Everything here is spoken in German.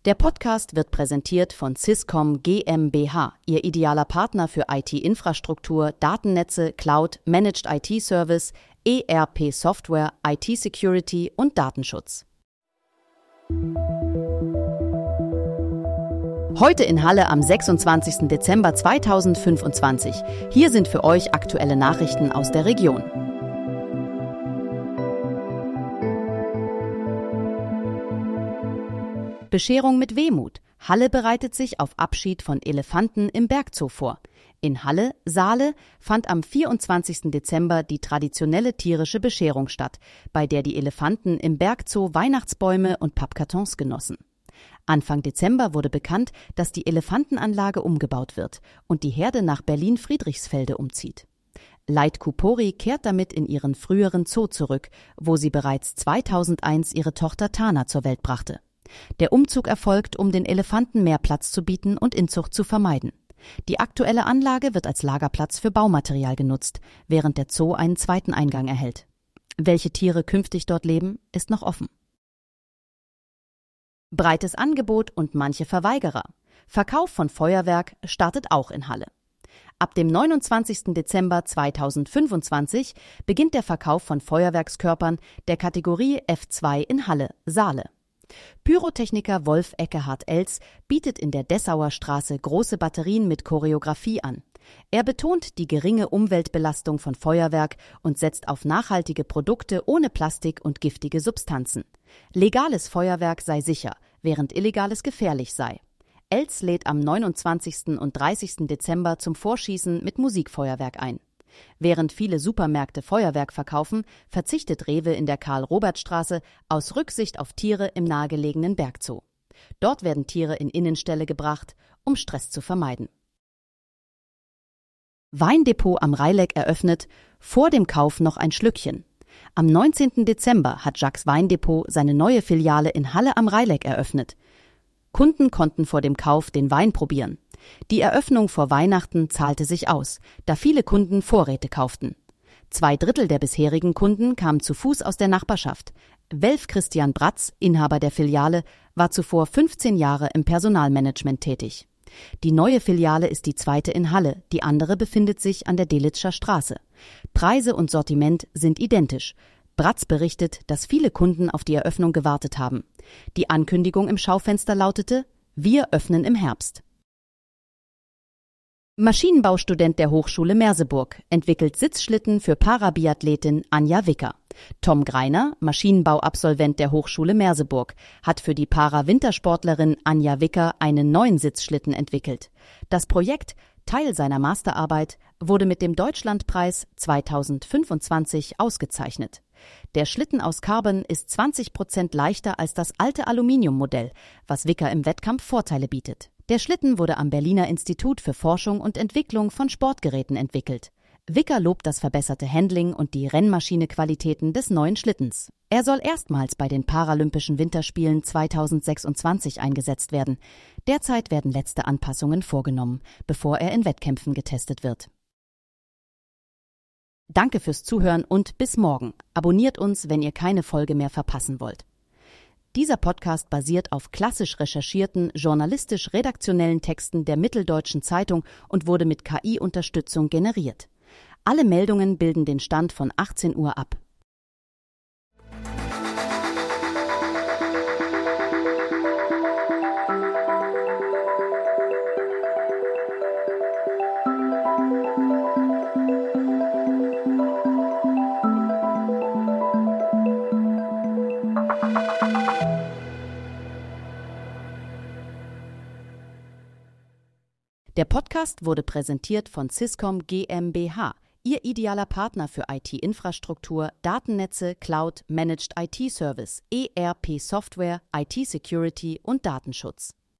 Der Podcast wird präsentiert von Swisscom GmbH, Ihr idealer Partner für IT-Infrastruktur, Datennetze, Cloud, Managed IT-Service, ERP-Software, IT-Security und Datenschutz. Heute in Halle am 26. Dezember 2025. Hier sind für euch aktuelle Nachrichten aus der Region. Bescherung mit Wehmut. Halle bereitet sich auf Abschied von Elefanten im Bergzoo vor. In Halle, Saale, fand am 24. Dezember die traditionelle tierische Bescherung statt, bei der die Elefanten im Bergzoo Weihnachtsbäume und Pappkartons genossen. Anfang Dezember wurde bekannt, dass die Elefantenanlage umgebaut wird und die Herde nach Berlin-Friedrichsfelde umzieht. Leit Kupori kehrt damit in ihren früheren Zoo zurück, wo sie bereits 2001 ihre Tochter Tana zur Welt brachte. Der Umzug erfolgt, um den Elefanten mehr Platz zu bieten und Inzucht zu vermeiden. Die aktuelle Anlage wird als Lagerplatz für Baumaterial genutzt, während der Zoo einen zweiten Eingang erhält. Welche Tiere künftig dort leben, ist noch offen. Breites Angebot und manche Verweigerer. Verkauf von Feuerwerk startet auch in Halle. Ab dem 29. Dezember 2025 beginnt der Verkauf von Feuerwerkskörpern der Kategorie F2 in Halle, Saale. Pyrotechniker Wolf Eckehard-Els bietet in der Dessauer Straße große Batterien mit Choreografie an. Er betont die geringe Umweltbelastung von Feuerwerk und setzt auf nachhaltige Produkte ohne Plastik und giftige Substanzen. Legales Feuerwerk sei sicher, während illegales gefährlich sei. Els lädt am 29. und 30. Dezember zum Vorschießen mit Musikfeuerwerk ein. Während viele Supermärkte Feuerwerk verkaufen, verzichtet Rewe in der Karl-Robert-Straße aus Rücksicht auf Tiere im nahegelegenen Bergzoo. Dort werden Tiere in Innenställe gebracht, um Stress zu vermeiden. Weindepot am Rheileck eröffnet, vor dem Kauf noch ein Schlückchen. Am 19. Dezember hat Jacques Weindepot seine neue Filiale in Halle am Rheileck eröffnet. Kunden konnten vor dem Kauf den Wein probieren. Die Eröffnung vor Weihnachten zahlte sich aus, da viele Kunden Vorräte kauften. 2/3 der bisherigen Kunden kamen zu Fuß aus der Nachbarschaft. Welf Christian Bratz, Inhaber der Filiale, war zuvor 15 Jahre im Personalmanagement tätig. Die neue Filiale ist die zweite in Halle, die andere befindet sich an der Delitzscher Straße. Preise und Sortiment sind identisch. Bratz berichtet, dass viele Kunden auf die Eröffnung gewartet haben. Die Ankündigung im Schaufenster lautete: Wir öffnen im Herbst. Maschinenbaustudent der Hochschule Merseburg entwickelt Sitzschlitten für Parabiathletin Anja Wicker. Tom Greiner, Maschinenbauabsolvent der Hochschule Merseburg, hat für die Para-Wintersportlerin Anja Wicker einen neuen Sitzschlitten entwickelt. Das Projekt, Teil seiner Masterarbeit, wurde mit dem Deutschlandpreis 2025 ausgezeichnet. Der Schlitten aus Carbon ist 20% leichter als das alte Aluminiummodell, was Wicker im Wettkampf Vorteile bietet. Der Schlitten wurde am Berliner Institut für Forschung und Entwicklung von Sportgeräten entwickelt. Wicker lobt das verbesserte Handling und die Rennmaschine-Qualitäten des neuen Schlittens. Er soll erstmals bei den Paralympischen Winterspielen 2026 eingesetzt werden. Derzeit werden letzte Anpassungen vorgenommen, bevor er in Wettkämpfen getestet wird. Danke fürs Zuhören und bis morgen. Abonniert uns, wenn ihr keine Folge mehr verpassen wollt. Dieser Podcast basiert auf klassisch recherchierten, journalistisch-redaktionellen Texten der Mitteldeutschen Zeitung und wurde mit KI-Unterstützung generiert. Alle Meldungen bilden den Stand von 18 Uhr ab. Der Podcast wurde präsentiert von Swisscom GmbH, Ihr idealer Partner für IT-Infrastruktur, Datennetze, Cloud, Managed IT-Service, ERP-Software, IT-Security und Datenschutz.